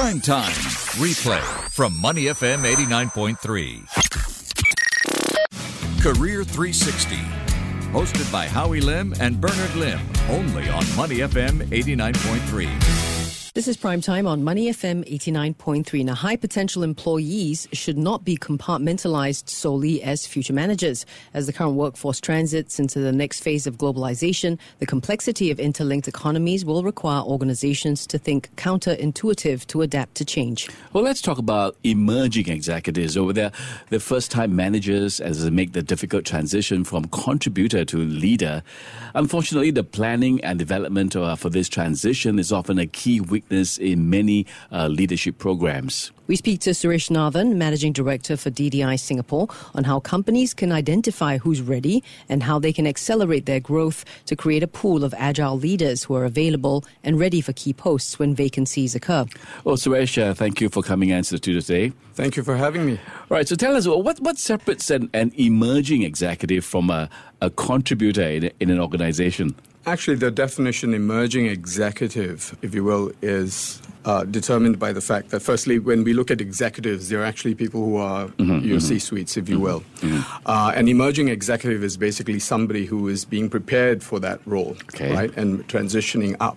Prime Time. Replay from Money FM 89.3. Career 360. Hosted by Howie Lim and Bernard Lim. Only on Money FM 89.3. This is Prime Time on Money FM 89.3. Now, high potential employees should not be compartmentalized solely as future managers. As the current workforce transits into the next phase of globalization, the complexity of interlinked economies will require organizations to think counterintuitive to adapt to change. Well, let's talk about emerging executives over there. The first-time managers as they make the difficult transition from contributor to leader. Unfortunately, the planning and development for this transition is often a key weakness in many leadership programs. We speak to Suresh Nathan, Managing Director for DDI Singapore, on how companies can identify who's ready and how they can accelerate their growth to create a pool of agile leaders who are available and ready for key posts when vacancies occur. Well, Suresh, thank you for coming into the studio today. Thank you for having me. All right, so tell us, what separates an emerging executive from a contributor in an organization? Actually, the definition emerging executive, if you will, is determined by the fact that, firstly, when we look at executives, they're actually people who are your C-suites, if you will. An emerging executive is basically somebody who is being prepared for that role, right, and transitioning up.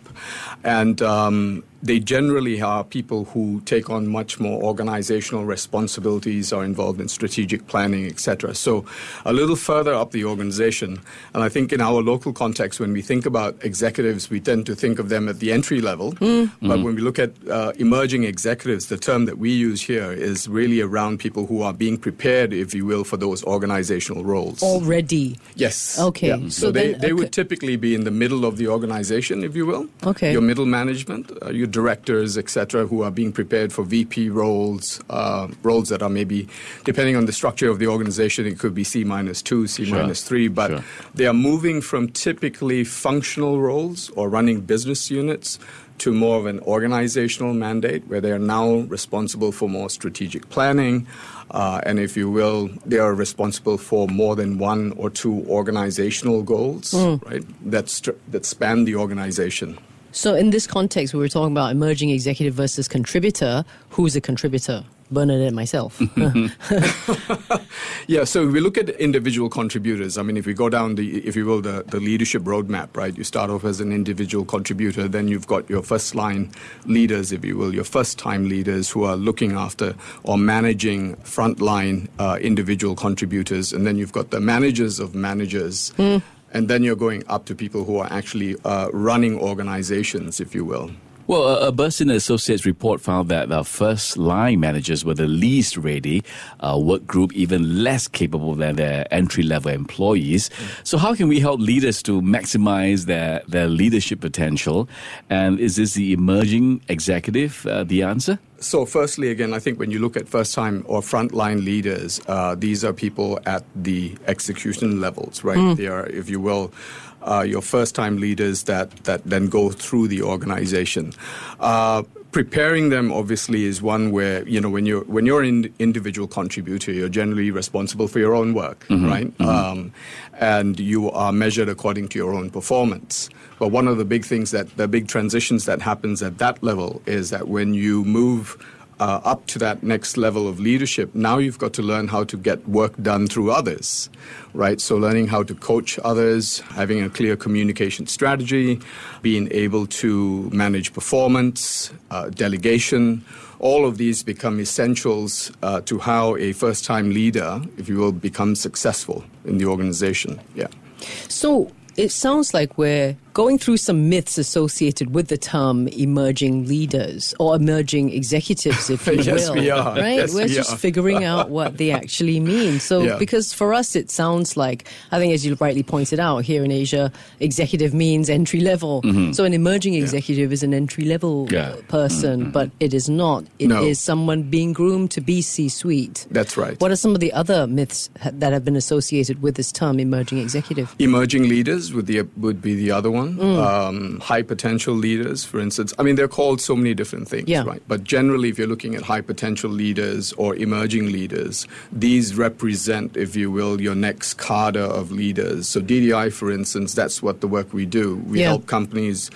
And they generally are people who take on much more organizational responsibilities, are involved in strategic planning, etc. So a little further up the organization, and I think in our local context, when we think about executives, we tend to think of them at the entry level. But when we look at emerging executives, the term that we use here is really around people who are being prepared, if you will, for those organizational roles. Already? Yes. Okay. Yeah. So they would typically be in the middle of the organization, if you will. Okay. Your middle management, your directors, etc., who are being prepared for VP roles, roles that are maybe, depending on the structure of the organization, it could be C-2, C-3, but they are moving from typically functional roles or running business units to more of an organizational mandate where they are now responsible for more strategic planning. And if you will, they are responsible for more than one or two organizational goals, right, that span the organization. So in this context, we were talking about emerging executive versus contributor. Who's a contributor? Bernadette and myself. Yeah, so we look at individual contributors. I mean, if we go down if you will, the leadership roadmap, right? You start off as an individual contributor, then you've got your first line leaders, if you will, your first time leaders who are looking after or managing frontline individual contributors, and then you've got the managers of managers. And then you're going up to people who are actually running organizations, if you will. Well, a Burson Associates report found that the first-line managers were the least ready work group, even less capable than their entry-level employees. So how can we help leaders to maximize their leadership potential? And is this the emerging executive the answer? So firstly, again, I think when you look at first-time or frontline leaders, these are people at the execution levels, right? They are, if you will, your first-time leaders that then go through the organization. Preparing them, obviously, is one where, you know, when you're an individual contributor, you're generally responsible for your own work, right? And you are measured according to your own performance. But one of the big things the big transitions that happens at that level is that when you move up to that next level of leadership, now you've got to learn how to get work done through others, right? So learning how to coach others, having a clear communication strategy, being able to manage performance, delegation. All of these become essentials to how a first-time leader, if you will, becomes successful in the organization. Yeah. So it sounds like we're going through some myths associated with the term emerging leaders or emerging executives, if you Yes, will. we are. Right? Yes, we're we just are. figuring out what they actually mean. So, because for us, it sounds like, I think as you rightly pointed out, here in Asia, executive means entry level. So an emerging executive is an entry level person, but it is not. It is someone being groomed to be C-suite. That's right. What are some of the other myths that have been associated with this term, emerging executive? Emerging leaders would be the other one. High potential leaders, for instance. I mean, they're called so many different things, right? But generally, if you're looking at high potential leaders or emerging leaders, these represent, if you will, your next cadre of leaders. So DDI, for instance, that's what the work we do. We help companies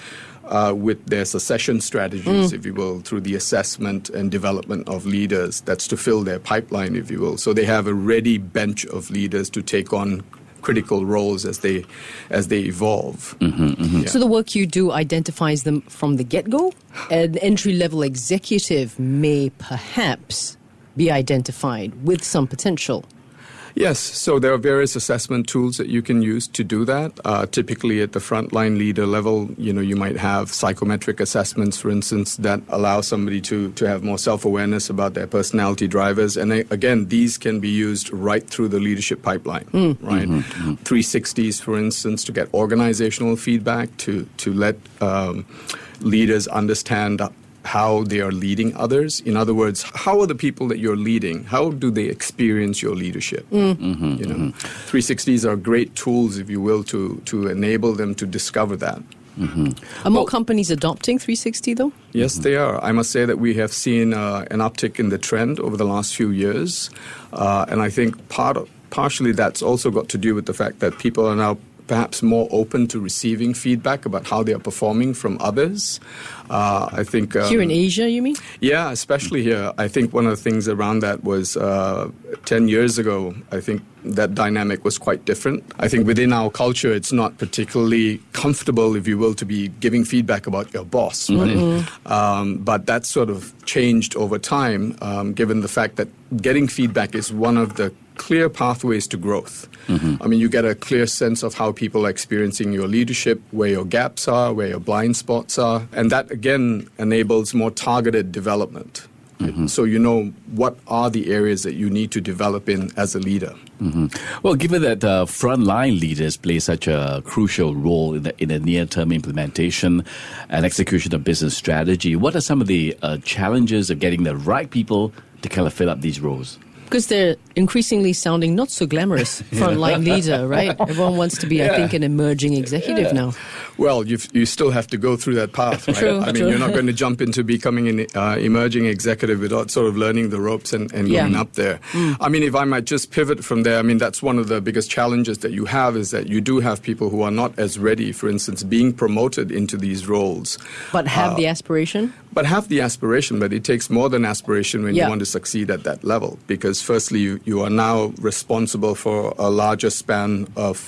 with their succession strategies, if you will, through the assessment and development of leaders. That's to fill their pipeline, if you will. So they have a ready bench of leaders to take on critical roles as they evolve. Yeah. So the work you do identifies them from the get-go? An entry-level executive may perhaps be identified with some potential. Yes, so there are various assessment tools that you can use to do that. Typically at the frontline leader level, you might have psychometric assessments, for instance, that allow somebody to have more self-awareness about their personality drivers. And again, these can be used right through the leadership pipeline, right? 360s, for instance, to get organizational feedback, to let leaders understand how they are leading others. In other words, how are the people that you're leading? How do they experience your leadership? 360s are great tools, if you will, to enable them to discover that. Are more companies adopting 360 though? Yes, they are. I must say that we have seen an uptick in the trend over the last few years. And I think partially that's also got to do with the fact that people are now perhaps more open to receiving feedback about how they are performing from others. I think here in Asia, you mean? Yeah, especially here. I think one of the things around that was 10 years ago, I think that dynamic was quite different. I think within our culture, it's not particularly comfortable, if you will, to be giving feedback about your boss, right? But that sort of changed over time, given the fact that getting feedback is one of the clear pathways to growth. I mean, you get a clear sense of how people are experiencing your leadership, where your gaps are, where your blind spots are, and that again enables more targeted development. So you know what are the areas that you need to develop in as a leader. Well, given that frontline leaders play such a crucial role in the near-term implementation and execution of business strategy, what are some of the challenges of getting the right people to kind of fill up these roles? Because they're increasingly sounding not so glamorous, frontline leader, right? Everyone wants to be, I think, an emerging executive now. Well, you still have to go through that path, right? True, I mean, you're not going to jump into becoming an emerging executive without sort of learning the ropes and going up there. I mean, if I might just pivot from there, I mean, that's one of the biggest challenges that you have is that you do have people who are not as ready, for instance, being promoted into these roles. But have the aspiration? But have the aspiration, but it takes more than aspiration when you want to succeed at that level. Because firstly, you are now responsible for a larger span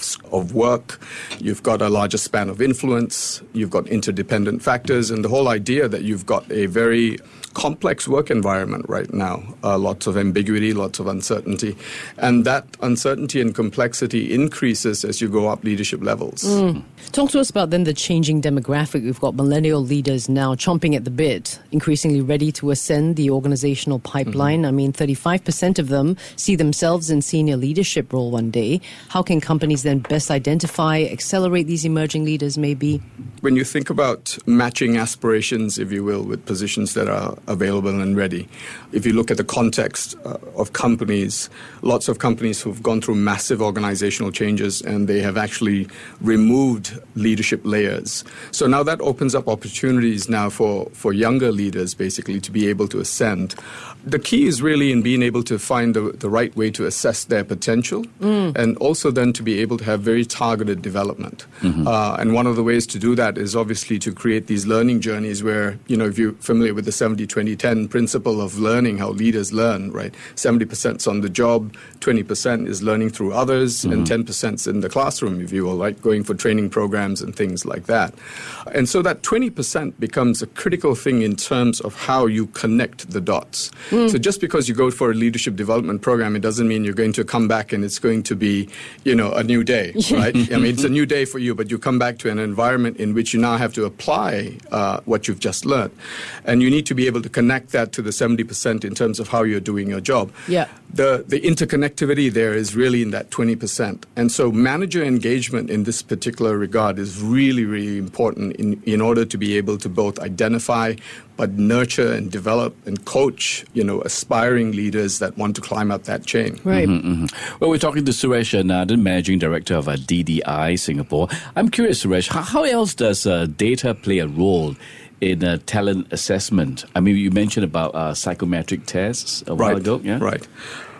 of work. You've got a larger span of influence. You've got interdependent factors. And the whole idea that you've got a very complex work environment right now. Lots of ambiguity, lots of uncertainty. And that uncertainty and complexity increases as you go up leadership levels. Talk to us about then the changing demographic. We've got millennial leaders now chomping at the bit, increasingly ready to ascend the organizational pipeline. I mean, 35% of them see themselves in senior leadership role one day. How can companies then best identify, accelerate these emerging leaders maybe? When you think about matching aspirations, if you will, with positions that are available and ready, if you look at the context of companies, lots of companies who've gone through massive organizational changes and they have actually removed leadership layers. So now that opens up opportunities now for younger leaders basically to be able to ascend. The key is really in being able to find the right way to assess their potential and also then to be able to have very targeted development. And one of the ways to do that is obviously to create these learning journeys where, if you're familiar with the 70-20-10 principle of learning, how leaders learn, right? 70% is on the job, 20% is learning through others, and 10% is in the classroom, if you will, like going for training programs and things like that. And so that 20% becomes a critical thing in terms of how you connect the dots. So just because you go for a leadership development program, it doesn't mean you're going to come back and it's going to be, a new day, right? I mean, it's a new day for you, but you come back to an environment in which you now have to apply what you've just learned. And you need to be able to connect that to the 70% in terms of how you're doing your job. Yeah. The interconnectivity there is really in that 20%. And so manager engagement in this particular regard is really, really important in order to be able to both identify but nurture and develop and coach, aspiring leaders that want to climb up that chain. Right. Well, we're talking to Suresh Nathan, Managing Director of DDI Singapore. I'm curious, Suresh, how else does data play a role in talent assessment? I mean, you mentioned about psychometric tests a while ago. Yeah? Right. Well,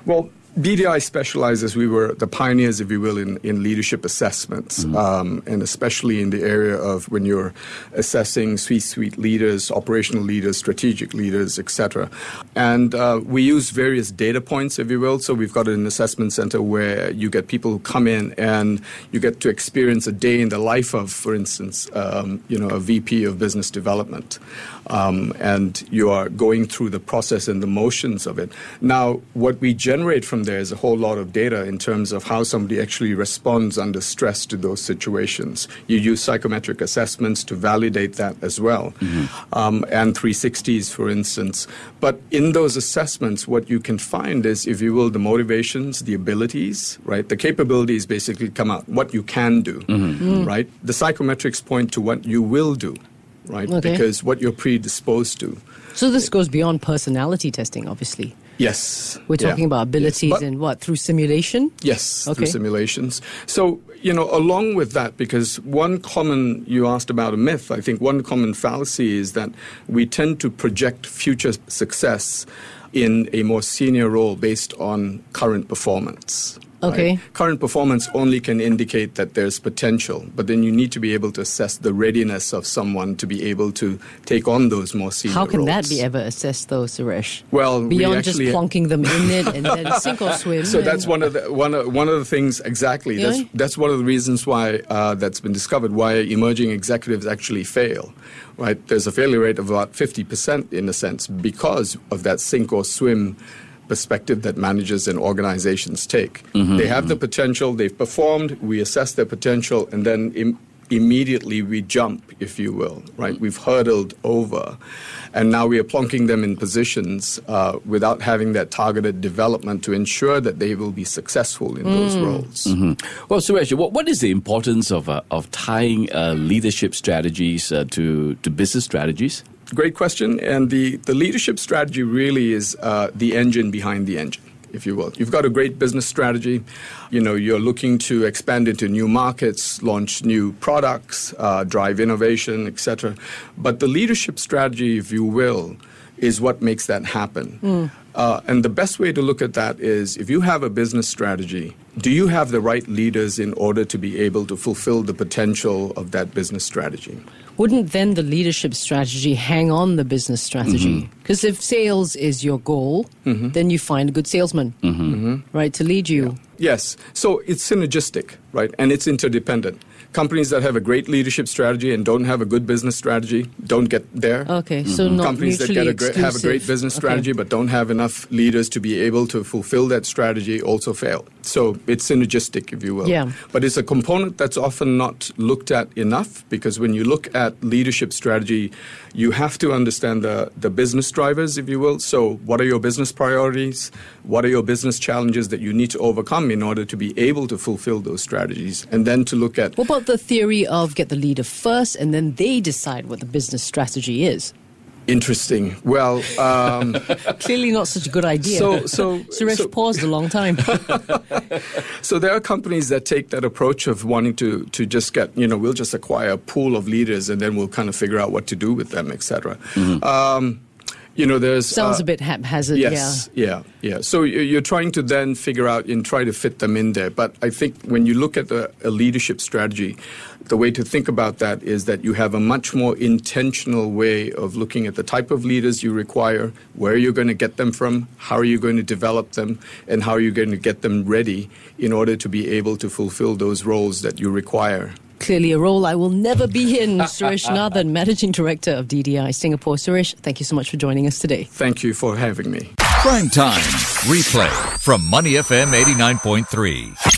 BDI specializes, we were the pioneers, if you will, in leadership assessments, and especially in the area of when you're assessing C-suite leaders, operational leaders, strategic leaders, etc. And we use various data points, if you will. So we've got an assessment center where you get people who come in and you get to experience a day in the life of, for instance, a VP of business development. And you are going through the process and the motions of it. Now, what we generate from there is a whole lot of data in terms of how somebody actually responds under stress to those situations. You use psychometric assessments to validate that as well, and 360s, for instance. But in those assessments, what you can find is, if you will, the motivations, the abilities, right? The capabilities basically come out, what you can do, right? The psychometrics point to what you will do. Right, okay. Because what you're predisposed to. So this goes beyond personality testing, obviously. Yes. We're talking about abilities and what, through simulation? Yes, through simulations. So, along with that, because you asked about a myth, I think one common fallacy is that we tend to project future success in a more senior role based on current performance. Okay. Right? Current performance only can indicate that there's potential, but then you need to be able to assess the readiness of someone to be able to take on those more senior roles. How can that be ever assessed, though, Suresh? Well, beyond just plonking them in it and then sink or swim. So that's one of the things exactly. Yeah. That's one of the reasons why that's been discovered. Why emerging executives actually fail. Right? There's a failure rate of about 50% in a sense because of that sink or swim perspective that managers and organizations take. They have the potential, they've performed, we assess their potential, and then immediately we jump, if you will, right? We've hurdled over, and now we are plonking them in positions without having that targeted development to ensure that they will be successful in those roles. Well, Suresh, what is the importance of tying leadership strategies to business strategies? Great question. And the leadership strategy really is the engine behind the engine, if you will. You've got a great business strategy. You're looking to expand into new markets, launch new products, drive innovation, etc. But the leadership strategy, if you will, is what makes that happen. And the best way to look at that is, if you have a business strategy, do you have the right leaders in order to be able to fulfill the potential of that business strategy? Wouldn't then the leadership strategy hang on the business strategy? Because if sales is your goal, then you find a good salesman, right, to lead you. Yeah. Yes. So it's synergistic, right? And it's interdependent. Companies that have a great leadership strategy and don't have a good business strategy don't get there. Okay, so not companies that have a great business strategy but don't have enough leaders to be able to fulfill that strategy also fail. So it's synergistic, if you will. Yeah. But it's a component that's often not looked at enough, because when you look at leadership strategy, you have to understand the business drivers, if you will. So what are your business priorities? What are your business challenges that you need to overcome in order to be able to fulfill those strategies? And then to look at... What about the theory of get the leader first and then they decide what the business strategy is? Interesting. Well, clearly not such a good idea. Suresh paused a long time. So there are companies that take that approach of wanting to just get, we'll just acquire a pool of leaders and then we'll kind of figure out what to do with them, etc. There's... Sounds a bit haphazard, yeah. So you're trying to then figure out and try to fit them in there. But I think when you look at a leadership strategy, the way to think about that is that you have a much more intentional way of looking at the type of leaders you require, where you're going to get them from, how are you going to develop them, and how are you going to get them ready in order to be able to fulfill those roles that you require. Clearly a role I will never be in. Suresh Nathan, Managing Director of DDI Singapore. Suresh, thank you so much for joining us today. Thank you for having me. Prime Time replay from Money FM 89.3.